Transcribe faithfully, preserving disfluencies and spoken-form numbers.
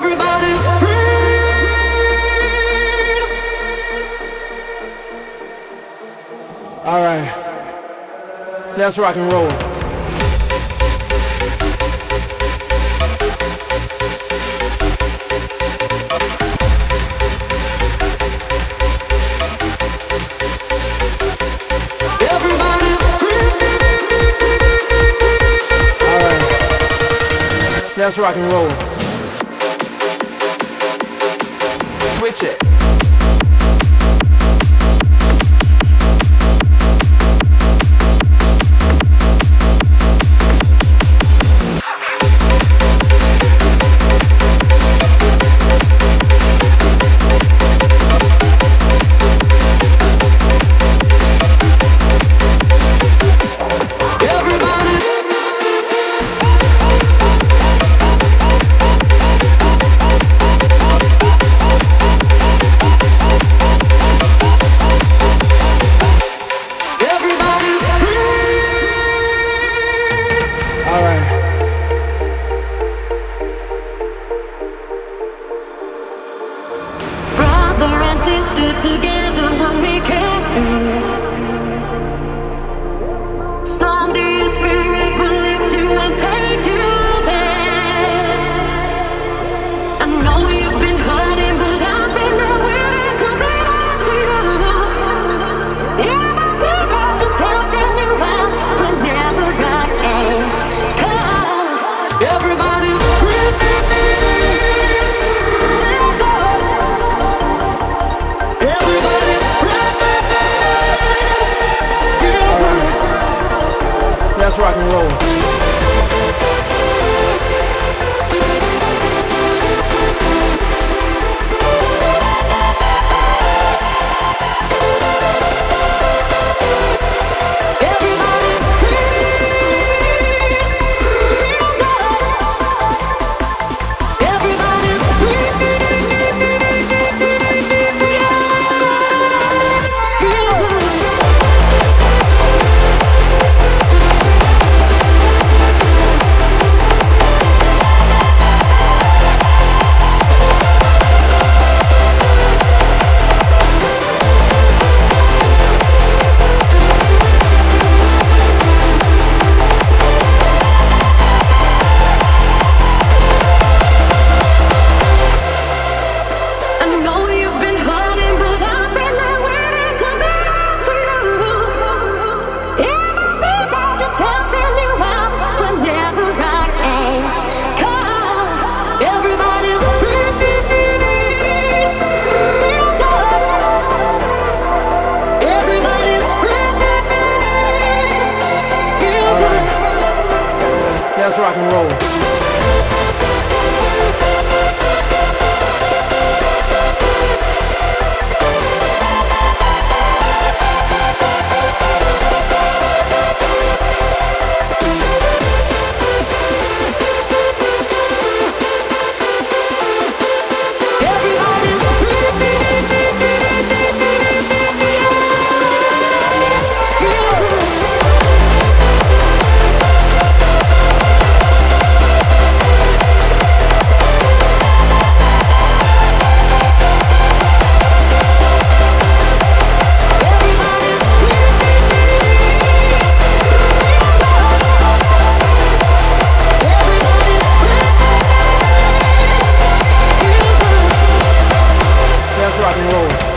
Everybody's free. All right, let's rock and roll. Everybody's free. All right, let's rock and roll. Switch it. Together we'll make it through. Someday spirit will lift you and take you there. I know you've been hurting, but I've been there waiting to be there for you. Yeah, my people just helping you out whenever I can. 'Cause everybody's free. Let's rock and roll. Everybody's free. Everybody's free. Let's rock and roll. Let's rock and roll.